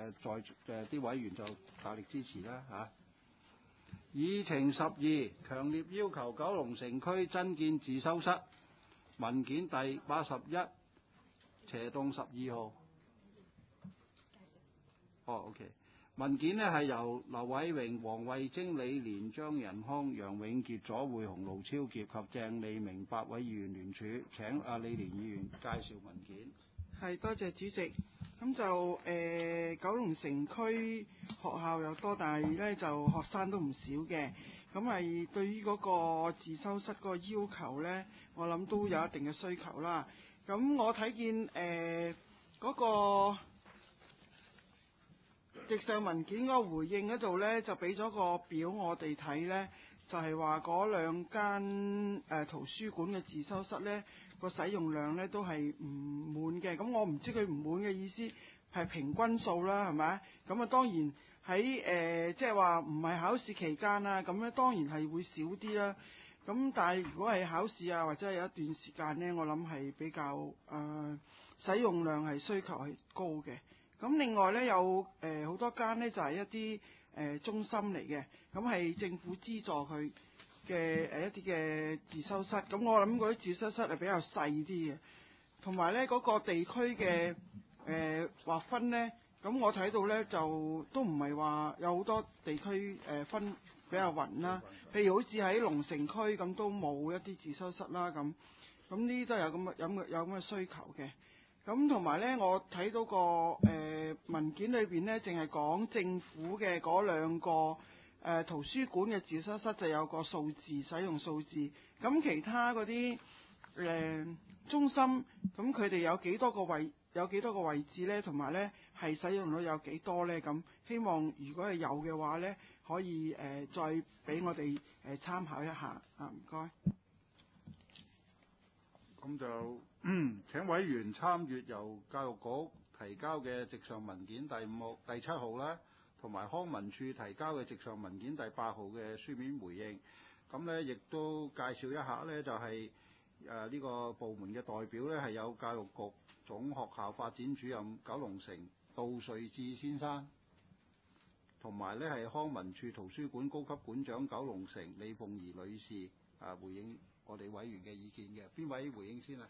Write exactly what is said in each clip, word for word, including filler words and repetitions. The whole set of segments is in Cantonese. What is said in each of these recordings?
誒在誒啲委員就大力支持啦嚇。議程十二，強烈要求九龍城區增建自修室，文件第八十一，斜棟十二號。哦 ，OK。文件呢係由劉偉榮、黃慧貞、李連、張仁康、楊永傑、左匯雄、盧超傑及鄭利明八位議員聯署。請阿李連議員介紹文件。 係，多謝主席。咁就誒、呃、九龍城區學校又多，但係咧就學生都唔少嘅。咁係對於嗰個自修室嗰個要求咧，我諗都有一定嘅需求啦。咁我睇見誒嗰個直上文件嗰個回應嗰度呢，就俾咗個表我哋睇呢，就係話嗰兩間誒圖書館嘅自修室呢個使用量呢都係唔滿嘅。咁我唔知佢唔滿嘅意思係平均數啦，係咪？咁啊當然喺誒即係話唔係考試期間啦，咁咧當然係會少啲啦。咁但係如果係考試啊或者係有一段時間呢，我諗係比較誒、呃、使用量係需求係高嘅。咁另外咧有誒好、呃、多間咧就係、是、一啲誒、呃、中心嚟嘅，咁係政府資助佢嘅誒一啲嘅自修室。咁我諗嗰啲自修室係比較細啲嘅，同埋咧嗰個地區嘅誒劃分咧，咁我睇到咧就都唔係話有好多地區誒、呃、分比較勻啦。譬如好似喺龍城區咁都冇一啲自修室啦，咁咁呢啲都有咁嘅有咁有咁嘅需求嘅。咁同埋咧，我睇到個誒、呃、文件裏邊咧，淨係講政府嘅嗰兩個誒、呃、圖書館嘅自修室就有個數字使用數字。咁其他嗰啲誒中心，咁佢哋有幾多個位有幾多個位置咧？同埋咧係使用率有幾多咧？咁希望如果係有嘅話咧，可以誒、呃、再俾我哋誒參考一下啊！唔該。 咁就嗯請委員參閱由教育局提交嘅直上文件第五號、第七號啦，同埋康文署提交嘅直上文件第八號嘅書面回應。咁呢亦都介紹一下呢，就係誒呢個部門嘅代表呢，係有教育局總學校發展主任九龍城杜瑞智先生，同埋呢係康文署圖書館高級館長九龍城李鳳儀女士啊回應我哋委員嘅意見嘅。邊位回應先啊？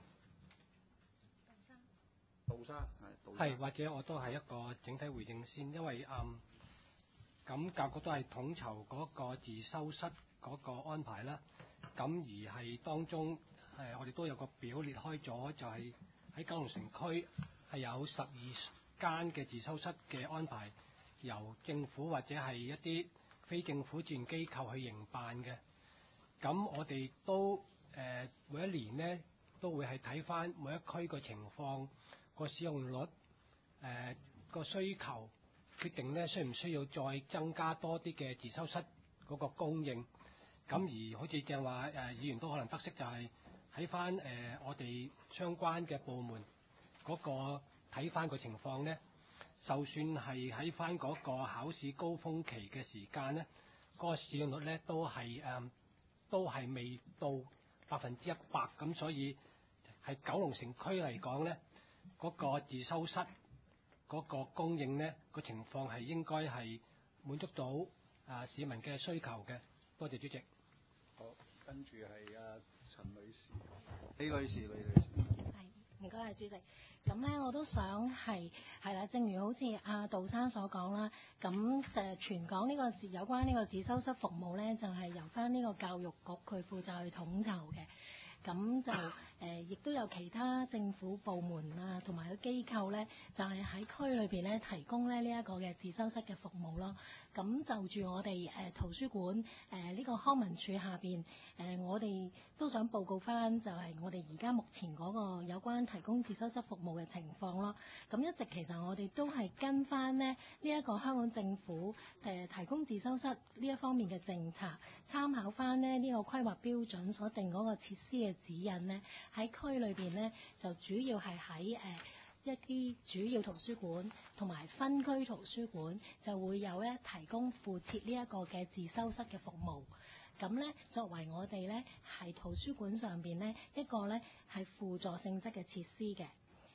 杜生，杜生係， 或者我都係一個整體回應先，因為嗯咁教育局都係統籌嗰個自修室嗰個安排啦。咁而係當中誒、呃，我哋都有個表列開咗，就係喺九龍城區係有十二間嘅自修室嘅安排，由政府或者係一啲非政府志願機構去營辦嘅。咁我哋都誒、呃、每一年呢都會係睇翻每一區個情況、個使用率、誒、呃、個需求，決定呢需唔需要再增加多啲嘅自修室嗰個供應。咁而好似正話誒議員都可能得悉，就係喺翻誒我哋相關嘅部門嗰個睇翻個情況呢，就算係喺翻嗰個考試高峰期嘅時間呢，嗰、嗰個使用率呢都係誒。呃都係未到百分之一百，咁所以係九龍城區嚟講呢，嗰、嗰個自修室嗰個供應呢個情況係應該係滿足到啊、呃、市民嘅需求嘅。多謝主席。 好，跟住係阿陳女士、李女士、李女士。 係，唔該啊，主席。咁咧，我都想係係啦，正如好似阿杜生所講啦，咁誒全港呢個有關呢個自修室服務咧，就係、是、由翻呢個教育局佢負責去統籌嘅。咁就誒，亦、呃、都有其他政府部門啊，同埋個機構咧，就係、是、喺區裏邊咧提供咧呢一、這個嘅自修室嘅服務咯。咁就住我哋誒、呃、圖書館誒呢、呃這個康文署下邊誒、呃，我哋都想報告翻，就係我哋而家目前嗰個有關提供自修室服務嘅情況咯。咁一直其實我哋都係跟翻咧呢一、這個香港政府誒、呃、提供自修室呢一方面嘅政策，參考翻咧呢、這個規劃標準所定嗰個設施嘅指引呢，喺區裏邊呢，就主要係喺誒一啲主要圖書館同埋分區圖書館就會有咧提供附設呢一個嘅自修室嘅服務。咁呢，作為我哋呢係圖書館上邊呢一個呢係輔助性質嘅設施嘅。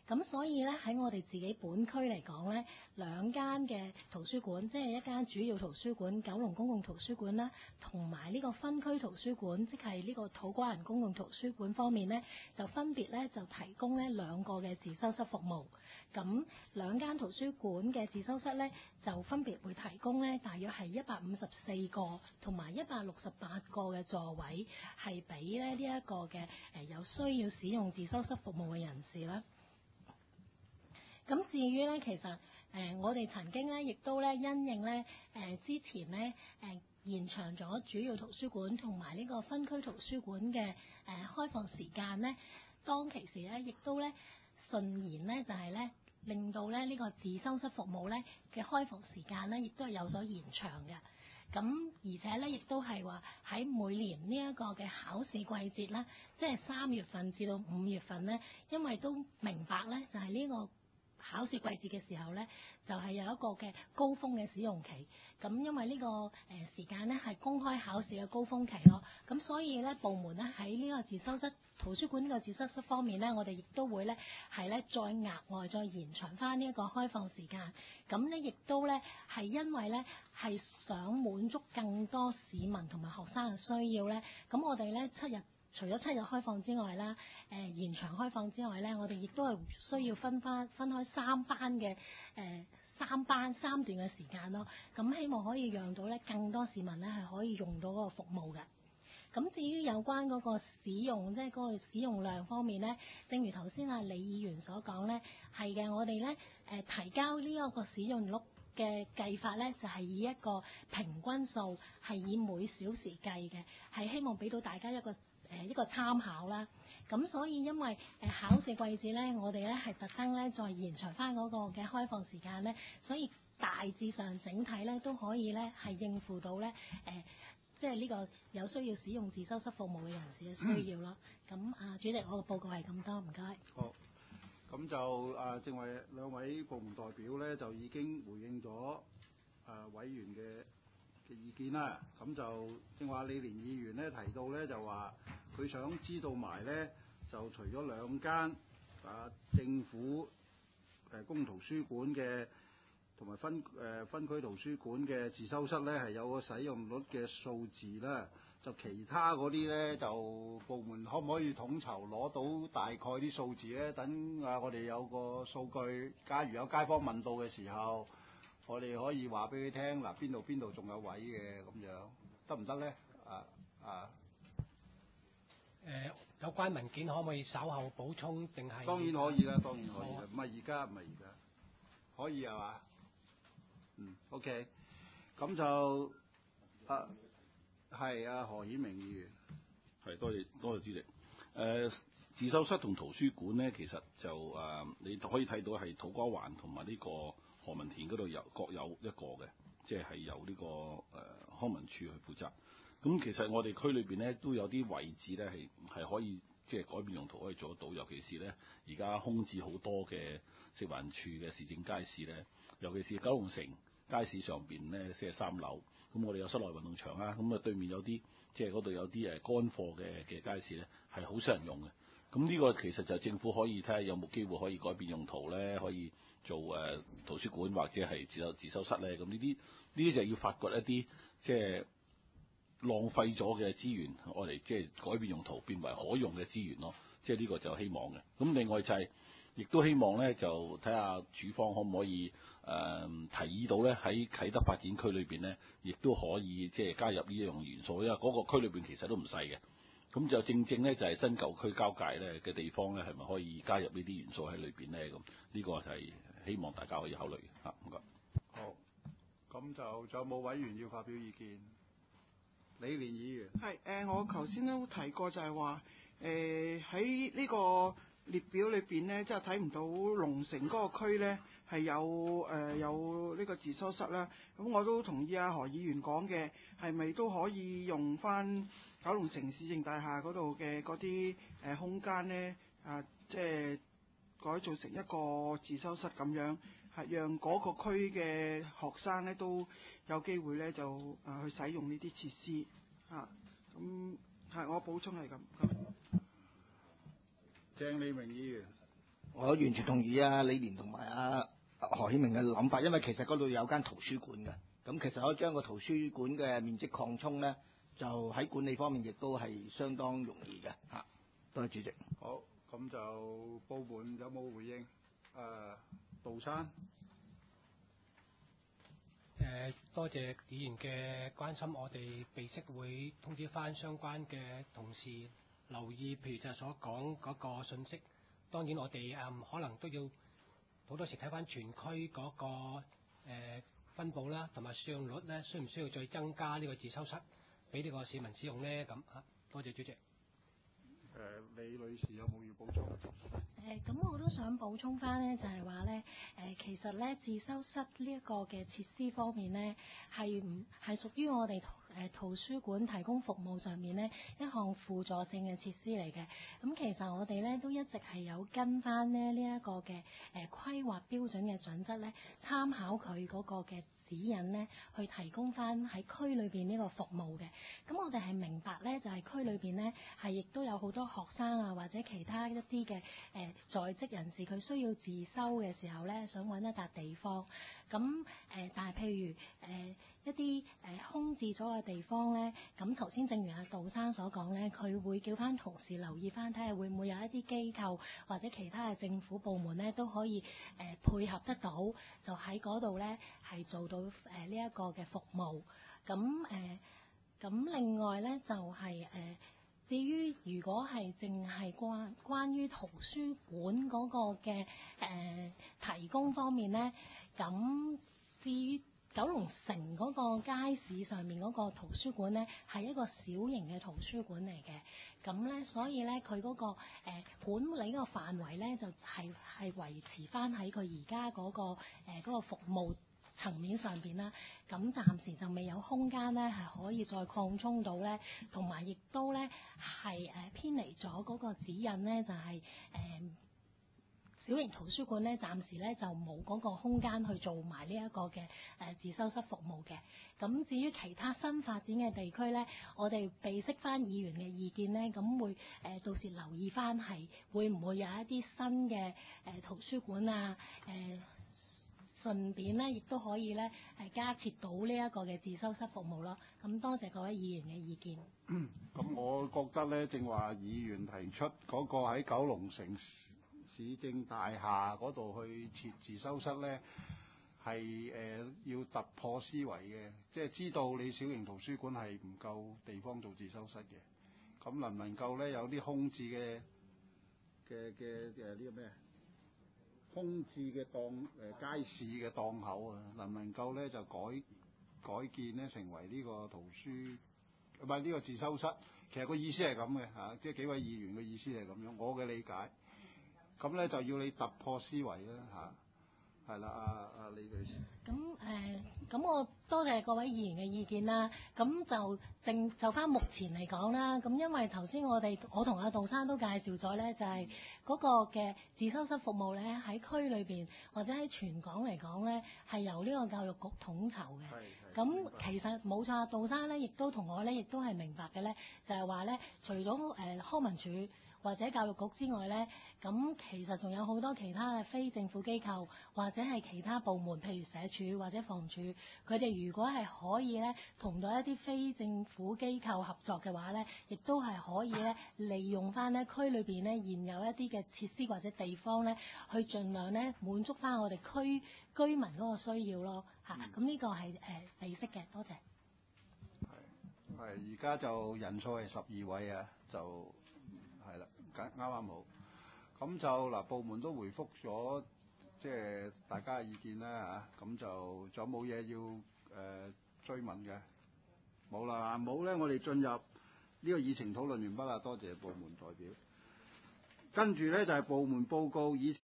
咁所以咧喺我哋自己本區嚟講咧，兩間嘅圖書館，即係一間主要圖書館九龍公共圖書館啦，同埋呢個分區圖書館，即係呢個土瓜灣公共圖書館方面咧，就分別咧就提供咧兩個嘅自修室服務。咁兩間圖書館嘅自修室咧，就分別會提供咧大約係一百五十四個同埋一百六十八個嘅座位，係俾咧呢一個嘅誒有需要使用自修室服務嘅人士啦。咁至於咧，其實誒、呃、我哋曾經咧，亦都咧因應咧誒、呃、之前咧誒、呃、延長咗主要圖書館同埋呢個分區圖書館嘅誒、呃、開放時間咧，當其時咧亦都咧順延咧就係、是、咧令到咧呢、這個自修室服務咧嘅開放時間咧，亦都係有所延長嘅。咁而且咧，亦都係話喺每年呢一個嘅考試季節啦，即係三月份至到五月份咧，因為都明白咧，就係、是、呢、這個。考試季節嘅時候呢，就係、是、有一個嘅高峰嘅使用期。咁因為呢、這個誒、呃、時間呢係公開考試嘅高峰期咯。咁所以呢，部門呢喺呢個自修室圖書館呢個自修室方面呢，我哋亦都會呢係呢再額外再延長翻呢一個開放時間。咁呢亦都呢係因為呢係想滿足更多市民同埋學生嘅需要呢。咁我哋呢七日。除咗七日開放之外啦，誒、呃、延長開放之外咧，我哋亦都係需要分翻分開三班嘅誒、呃、三班三段嘅時間咯。咁希望可以讓到咧更多市民咧係可以用到嗰個服務嘅。咁至於有關嗰個使用，即係嗰個使用量方面咧，正如頭先阿李議員所講咧，係嘅，我哋咧誒提交呢一個使用率嘅計法咧，就係、是、以一個平均數，係以每小時計嘅，係希望俾到大家一個。誒一個參考啦，咁所以因為誒考試季節咧，我哋咧係特登咧再延長翻嗰個嘅開放時間咧，所以大致上整體咧都可以咧係應付到咧誒，即係呢個有需要使用自修室服務嘅人士嘅需要咯。咁、嗯、啊，主席，我個報告係咁多，唔該。 好，咁就啊，正為兩位部門代表咧就已經回應咗啊委員嘅嘅意見啦，咁就正話李連議員咧提到咧就話佢想知道埋咧就除咗兩間啊政府誒公圖書館嘅同埋分誒、呃、分區圖書館嘅自修室咧係有個使用率嘅數字啦，就其他嗰啲咧就部門可唔可以統籌攞到大概啲數字咧？等啊我哋有個數據，假如有街坊問到嘅時候。我哋可以話俾佢聽，嗱邊度邊度仲有位嘅咁樣，得唔得咧？啊啊！ 誒、呃，有關文件可唔可以稍後補充定係？當然可以啦，當然可以啦，唔係而家，唔係而家，可以係嘛？嗯 ，OK，咁就啊，係啊，何顯明議員， 係多謝多謝主席。誒、呃，自修室同圖書館咧，其實就誒、呃，你可以睇到係土瓜灣同埋呢個。何文田嗰度有各有一個嘅，即係由呢、這個誒、呃、康文署去負責。咁其實我哋區裏邊咧都有啲位置咧係係可以即係改變用途可以做得到，尤其是咧而家空置好多嘅食環署嘅市政街市咧，尤其是九龍城街市上邊咧四十三樓，咁我哋有室內運動場啊，咁啊對面有啲即係嗰度有啲誒乾貨嘅嘅街市咧係好少人用嘅。咁呢個其實就政府可以睇下有冇機會可以改變用途咧，可以。做誒、呃、圖書館或者係自修自修室咧，咁呢啲呢啲就要發掘一啲即係浪費咗嘅資源，我哋即係改變用途變為可用嘅資源咯。即係呢個就希望嘅。咁另外就係、是、亦都希望咧，就睇下署方可唔可以誒、呃、提議到咧喺啟德發展區裏邊咧，亦都可以即係加入呢一樣元素，因為嗰個區裏邊其實都唔細嘅。咁就正正咧就係、是、新舊區交界咧嘅地方咧，係咪可以加入呢啲元素喺裏邊咧？咁呢個就係、是。希望大家可以考慮嘅嚇，唔該。 好，咁就仲有冇委員要發表意見？李連議員。係誒、 呃，我頭先都提過就係話誒喺呢個列表裏邊咧，即係睇唔到龍城嗰個區咧係有誒、呃、有呢個自修室啦。咁我都同意阿何議員講嘅，係咪都可以用翻九龍城市政大廈嗰度嘅嗰啲誒空間咧？啊，即係。改造成一個自修室咁樣，係讓嗰個區嘅學生咧都有機會咧就誒、呃、去使用呢啲設施嚇。咁、啊、係我補充係咁。鄭利明議員， 我完全同意啊李連同埋啊何顯明嘅諗法，因為其實嗰度有間圖書館嘅，咁其實可以將個圖書館嘅面積擴充咧，就喺管理方面亦都係相當容易嘅嚇。多謝主席。 好，咁就部門有冇回應？誒、呃，杜生。 誒、呃，多謝議員嘅關心，我哋備悉會通知翻相關嘅同事留意，譬如就係所講嗰個信息。當然我哋誒、嗯、可能都要好多時睇翻全區嗰、那個、呃、分佈啦，同埋使用率咧，需唔需要再增加呢個自修室俾呢個市民使用咧？咁嚇，多謝主席。 誒、呃，李女士有冇要補充？ 誒，咁我都想補充翻呢，就係話呢，誒，其實呢，自修室呢一個嘅設施方面呢，係唔係屬於我哋誒圖書館提供服務上面呢一項輔助性嘅設施嚟嘅。咁其實我哋呢都一直係有跟翻呢呢一個嘅誒規劃標準嘅準則呢，參考佢嗰個嘅指引呢，去提供翻喺區裏邊呢個服務嘅。咁我哋係明白呢，就係、是、區裏邊呢，係亦都有好多學生啊，或者其他一啲嘅誒在職人士，佢需要自修嘅時候呢，想揾一笪地方。咁誒、呃，但係譬如誒、呃、一啲誒、呃、空置咗嘅地方呢，咁頭先正如阿杜生所講呢，佢會叫翻同事留意翻，睇下會唔會有一啲機構或者其他嘅政府部門呢，都可以誒、呃、配合得到，就喺嗰度呢，係做到誒呢一個嘅服務。咁誒咁另外呢，就係、是、誒。呃至於如果係淨係關關於圖書館嗰個嘅誒、呃、提供方面呢，咁至於九龍城嗰個街市上面嗰個圖書館呢，係一個小型嘅圖書館嚟嘅，咁呢，所以呢，佢嗰、嗰個、呃、管理嗰個範圍呢，就係、係、係維持翻喺佢而家嗰個誒嗰、呃嗰個服務層面上邊啦，咁暫時就未有空間咧，係可以再擴充到咧，同埋亦都咧係誒偏離咗嗰個指引咧，就係、是、誒、呃、小型圖書館咧，暫時咧就冇嗰個空間去做埋呢一個嘅誒、呃、自修室服務嘅。咁至於其他新發展嘅地區咧，我哋備悉翻議員嘅意見咧，咁會誒、呃、到時留意翻係會唔會有一啲新嘅誒、呃、圖書館啊誒。呃順便咧，亦都可以咧，係加設到呢一個嘅自修室服務咯。咁多謝各位議員嘅意見。 咁、嗯、我覺得咧，正話議員提出嗰個喺九龍城市政大廈嗰度去設自修室咧，係誒、呃、要突破思維嘅，即係知道你小型圖書館係唔夠地方做自修室嘅。咁能唔能夠咧有啲空置嘅嘅嘅誒呢個咩？空置嘅檔誒、呃、街市嘅檔口啊，能唔能夠咧就改改建咧成為呢個圖書唔係呢個自修室？其實個意思係咁嘅嚇，即係幾位議員嘅意思係咁樣，我嘅理解。咁咧就要你突破思維啦嚇，係、啊、啦，阿、啊、阿李女士。 咁誒，咁、呃、我多謝各位議員嘅意見啦。咁就正就翻目前嚟講啦，咁因為頭先我哋我同阿杜生都介紹咗咧，就係、是、嗰個嘅自修室服務咧喺區裏邊或者喺全港嚟講咧，係由呢個教育局統籌嘅。咁其實冇錯，杜生咧亦都同我咧亦都係明白嘅咧，就係話咧，除咗誒、呃、康文署或者教育局之外咧，咁其實仲有好多其他嘅非政府機構或者係其他部門，譬如社署或者房署，佢哋如果係可以咧同到一啲非政府機構合作嘅話咧，亦都係可以咧利用翻咧區裏邊咧現有一啲嘅設施或者地方咧，去盡量咧滿足翻我哋區居民嗰個需要咯嚇。咁呢、嗯、個係誒利息嘅，多謝。 係係，而家就人數係十二位啊，就。係啦，啱啱好。咁就嗱，部門都回覆咗，即係大家嘅意見啦嚇。咁就仲有冇嘢要誒、呃、追問嘅？冇啦，冇咧，我哋進入呢個議程討論完畢啦。多謝部門代表。跟住咧就係、是、部門報告議。